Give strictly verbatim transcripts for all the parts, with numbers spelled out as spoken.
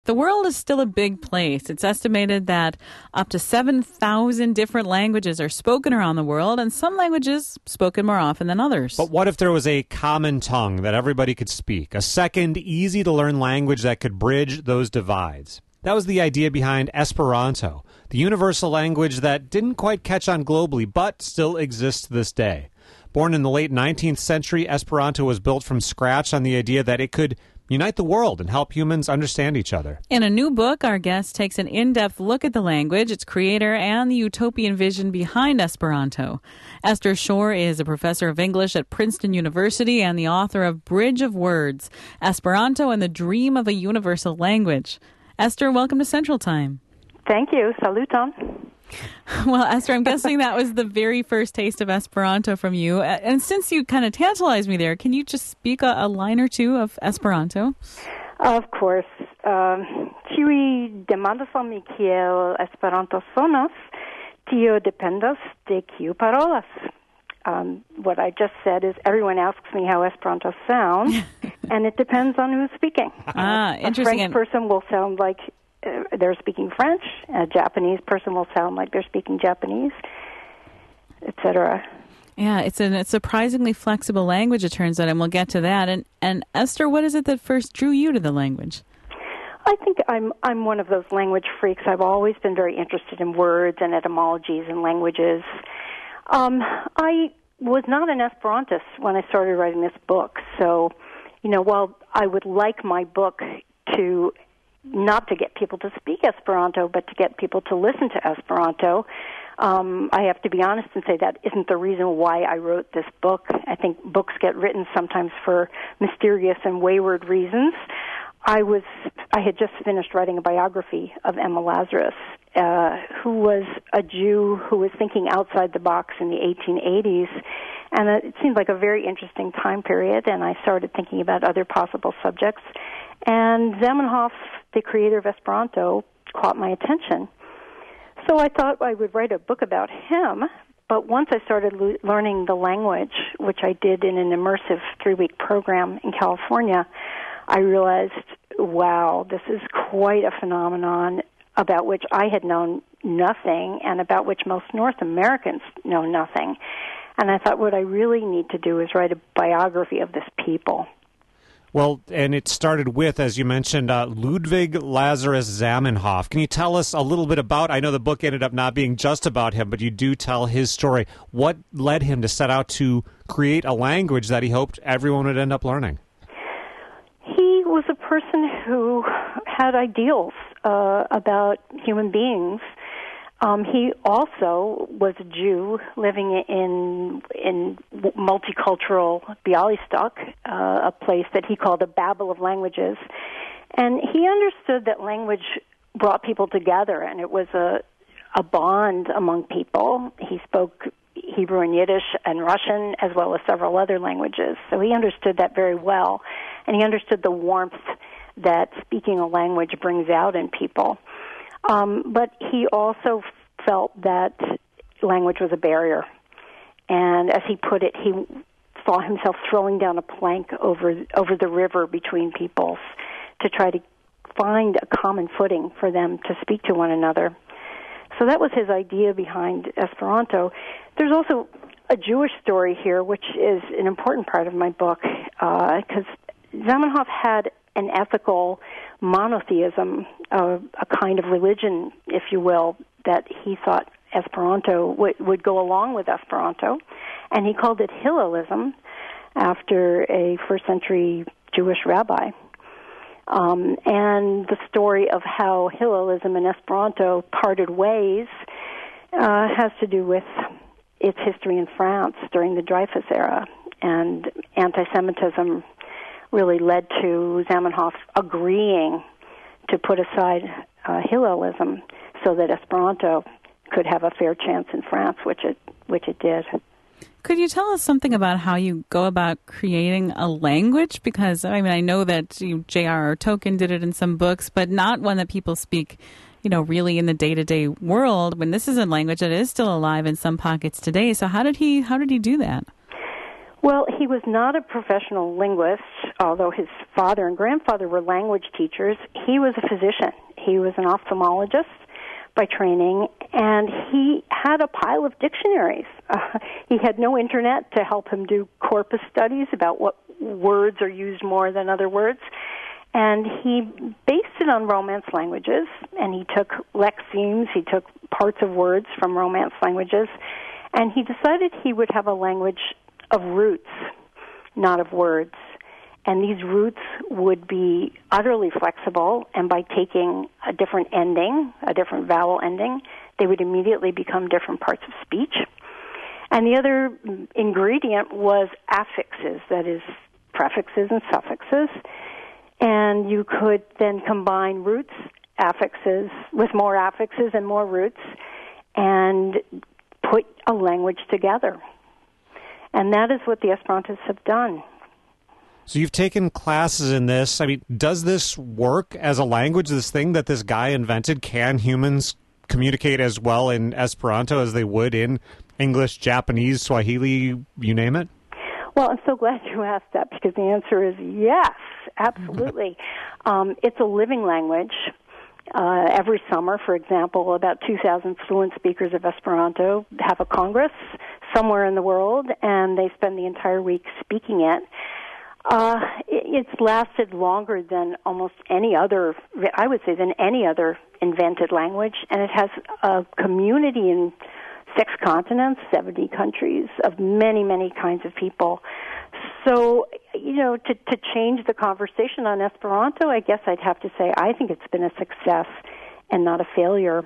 The world is still a big place. It's estimated that up to seven thousand different languages are spoken around the world, and some languages spoken more often than others. But what if there was a common tongue that everybody could speak, a second, easy-to-learn language that could bridge those divides? That was the idea behind Esperanto, the universal language that didn't quite catch on globally, but still exists to this day. Born in the late nineteenth century, Esperanto was built from scratch on the idea that it could unite the world and help humans understand each other. In a new book, our guest takes an in-depth look at the language, its creator, and the utopian vision behind Esperanto. Esther Shore is a professor of English at Princeton University and the author of Bridge of Words, Esperanto and the Dream of a Universal Language. Esther, welcome to Central Time. Thank you. Saluton. Well, Esther, I'm guessing that was the very first taste of Esperanto from you. And since you kind of tantalized me there, can you just speak a, a line or two of Esperanto? Of course. Ĉiuj demandas al mi kiel Esperanto sonas, tio dependas de kiu parolas. Um, what I just said is everyone asks me how Esperanto sounds, and it depends on who's speaking. Ah, interesting. A French person will sound like uh, they're speaking French. A Japanese person will sound like they're speaking Japanese, et cetera. Yeah, it's a, it's a surprisingly flexible language, it turns out, and we'll get to that. And, and Esther, what is it that first drew you to the language? I think I'm I'm one of those language freaks. I've always been very interested in words and etymologies and languages. Um, I was not an Esperantist when I started writing this book, so, you know, while I would like my book to not to get people to speak Esperanto, but to get people to listen to Esperanto, um, I have to be honest and say that isn't the reason why I wrote this book. I think books get written sometimes for mysterious and wayward reasons. I was I had just finished writing a biography of Emma Lazarus, uh, who was a Jew who was thinking outside the box in the eighteen eighties, and it seemed like a very interesting time period, and I started thinking about other possible subjects. And Zamenhof, the creator of Esperanto, caught my attention. So I thought I would write a book about him, but once I started lo- learning the language, which I did in an immersive three-week program in California, I realized, wow, this is quite a phenomenon about which I had known nothing and about which most North Americans know nothing. And I thought what I really need to do is write a biography of this people. Well, and it started with, as you mentioned, uh, Ludwig Lazarus Zamenhof. Can you tell us a little bit about, I know the book ended up not being just about him, but you do tell his story. What led him to set out to create a language that he hoped everyone would end up learning? He was a person who had ideals uh, about human beings. Um, he also was a Jew living in in multicultural Bialystok, uh, a place that he called a Babel of languages. And he understood that language brought people together, and it was a, a bond among people. He spoke Hebrew and Yiddish and Russian, as well as several other languages. So he understood that very well, and he understood the warmth that speaking a language brings out in people. Um, but he also felt that language was a barrier. And as he put it, he saw himself throwing down a plank over over the river between peoples to try to find a common footing for them to speak to one another. So that was his idea behind Esperanto. There's also a Jewish story here, which is an important part of my book, because uh, Zamenhof had an ethical monotheism, uh, a kind of religion, if you will, that he thought Esperanto w- would go along with Esperanto, and he called it Hillelism after a first-century Jewish rabbi. Um, and the story of how Hillelism and Esperanto parted ways uh, has to do with its history in France during the Dreyfus era, and anti-Semitism really led to Zamenhof agreeing to put aside uh, Hillelism so that Esperanto could have a fair chance in France, which it which it did. Could you tell us something about how you go about creating a language? Because, I mean, I know that you, J R R. Tolkien did it in some books, but not one that people speak, you know, really in the day-to-day world, when this is a language that is still alive in some pockets today. So how did he how did he do that? Well, he was not a professional linguist, although his father and grandfather were language teachers. He was a physician. He was an ophthalmologist by training, and he had a pile of dictionaries. Uh, he had no internet to help him do corpus studies about what words are used more than other words. And he based it on Romance languages, and he took lexemes, he took parts of words from Romance languages, and he decided he would have a language of roots, not of words. And these roots would be utterly flexible, and by taking a different ending, a different vowel ending, they would immediately become different parts of speech. And the other ingredient was affixes, that is, prefixes and suffixes. And you could then combine roots, affixes, with more affixes and more roots, and put a language together. And that is what the Esperantists have done. So you've taken classes in this. I mean, does this work as a language, this thing that this guy invented? Can humans communicate as well in Esperanto as they would in English, Japanese, Swahili, you name it? Well, I'm so glad you asked that, because the answer is yes, absolutely. um, it's a living language. Uh, every summer, for example, about two thousand fluent speakers of Esperanto have a congress somewhere in the world, and they spend the entire week speaking it. Uh, it it's lasted longer than almost any other, I would say, than any other invented language, and it has a community in six continents, seventy countries, of many, many kinds of people. So, you know, to, to change the conversation on Esperanto, I guess I'd have to say I think it's been a success and not a failure.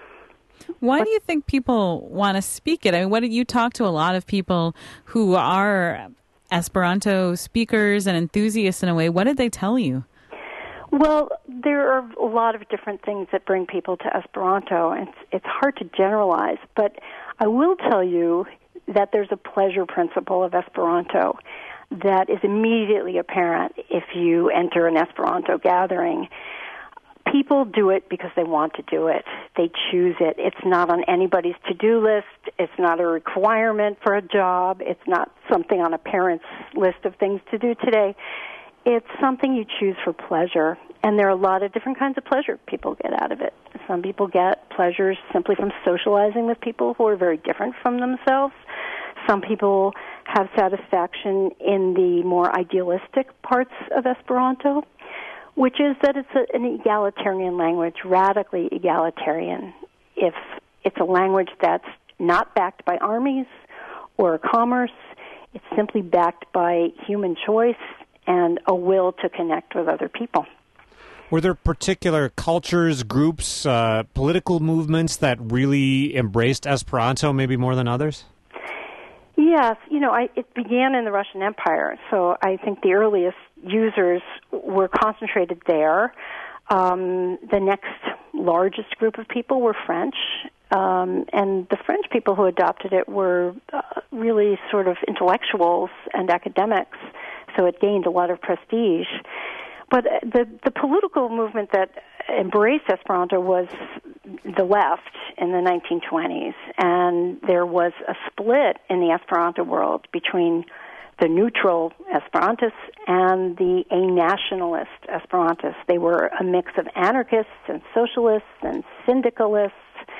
Why but, do you think people want to speak it? I mean, what did you talk to a lot of people who are Esperanto speakers and enthusiasts in a way? What did they tell you? Well, there are a lot of different things that bring people to Esperanto, and it's, it's hard to generalize, but I will tell you that there's a pleasure principle of Esperanto that is immediately apparent if you enter an Esperanto gathering. People do it because they want to do it. They choose it. It's not on anybody's to-do list. It's not a requirement for a job. It's not something on a parent's list of things to do today. It's something you choose for pleasure, and there are a lot of different kinds of pleasure people get out of it. Some people get pleasures simply from socializing with people who are very different from themselves. Some people have satisfaction in the more idealistic parts of Esperanto, which is that it's a, an egalitarian language, radically egalitarian. If it's a language that's not backed by armies or commerce, it's simply backed by human choice and a will to connect with other people. Were there particular cultures, groups, uh, political movements that really embraced Esperanto maybe more than others? Yes, you know, I, it began in the Russian Empire, so I think the earliest users were concentrated there. Um, the next largest group of people were French, um, and the French people who adopted it were uh, really sort of intellectuals and academics, so it gained a lot of prestige. But the the political movement that embraced Esperanto was the left in the nineteen twenties, and there was a split in the Esperanto world between the neutral Esperantists and the a-nationalist Esperantists. They were a mix of anarchists and socialists and syndicalists,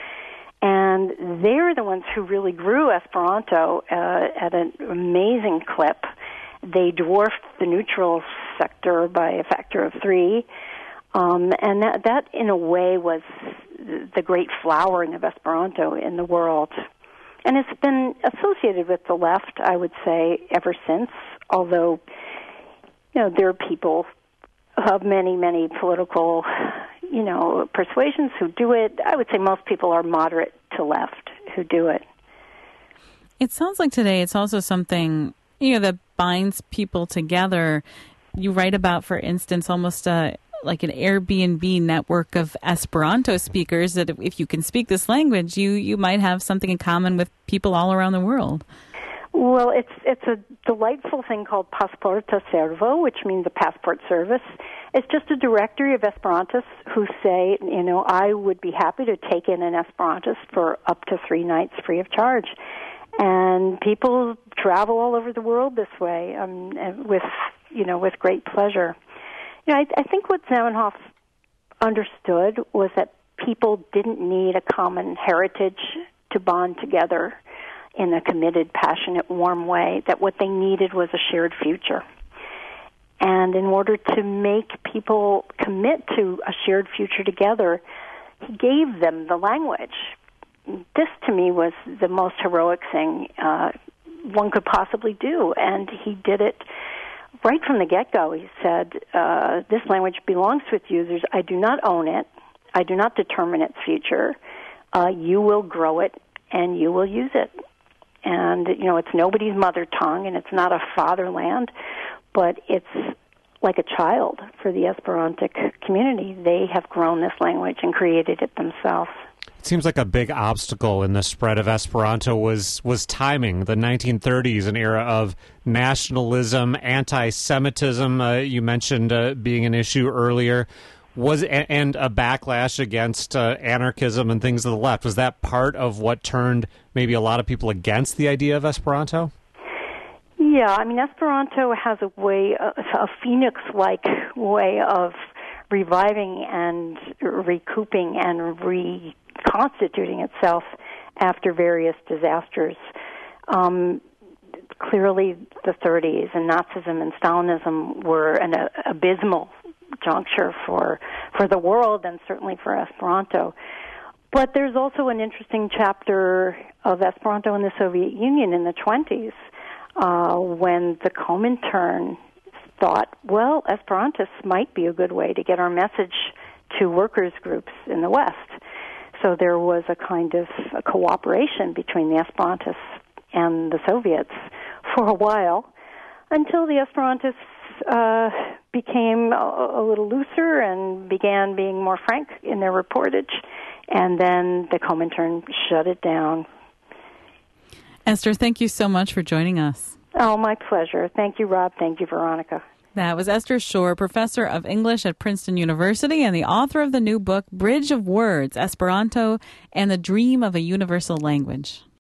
and they're the ones who really grew Esperanto uh, at an amazing clip. They dwarfed the neutral sector by a factor of three, um, and that, that, in a way, was the great flowering of Esperanto in the world. And it's been associated with the left, I would say, ever since, although, you know, there are people of many, many political, you know, persuasions who do it. I would say most people are moderate to left who do it. It sounds like today it's also something, you know, that binds people together. You write about, for instance, almost a like an Airbnb network of Esperanto speakers that if you can speak this language, you, you might have something in common with people all around the world. Well, it's it's a delightful thing called Pasporta Servo, which means a passport service. It's just a directory of Esperantists who say, you know, I would be happy to take in an Esperantist for up to three nights free of charge. And people travel all over the world this way, um, with, you know, with great pleasure. You know, I, I think what Zamenhof understood was that people didn't need a common heritage to bond together in a committed, passionate, warm way, that what they needed was a shared future. And in order to make people commit to a shared future together, he gave them the language. This, to me, was the most heroic thing uh, one could possibly do, and he did it right from the get-go. He said, uh, this language belongs to its users. I do not own it. I do not determine its future. Uh, you will grow it, and you will use it. And, you know, it's nobody's mother tongue, and it's not a fatherland, but it's like a child for the Esperantic community. They have grown this language and created it themselves. It seems like a big obstacle in the spread of Esperanto was was timing. The nineteen thirties, an era of nationalism, anti-Semitism, uh, you mentioned uh, being an issue earlier, was and a backlash against uh, anarchism and things of the left. Was that part of what turned maybe a lot of people against the idea of Esperanto? Yeah, I mean, Esperanto has a way, a phoenix-like way of reviving and recouping and reconstituting itself after various disasters. Um, clearly, the thirties and Nazism and Stalinism were an uh, abysmal juncture for for the world and certainly for Esperanto. But there's also an interesting chapter of Esperanto in the Soviet Union in the twenties, uh, when the Comintern thought, well, Esperantists might be a good way to get our message to workers' groups in the West. So there was a kind of a cooperation between the Esperantists and the Soviets for a while, until the Esperantists uh, became a, a little looser and began being more frank in their reportage, and then the Comintern shut it down. Esther, thank you so much for joining us. Oh, my pleasure. Thank you, Rob. Thank you, Veronica. That was Esther Shore, professor of English at Princeton University and the author of the new book, Bridge of Words, Esperanto and the Dream of a Universal Language.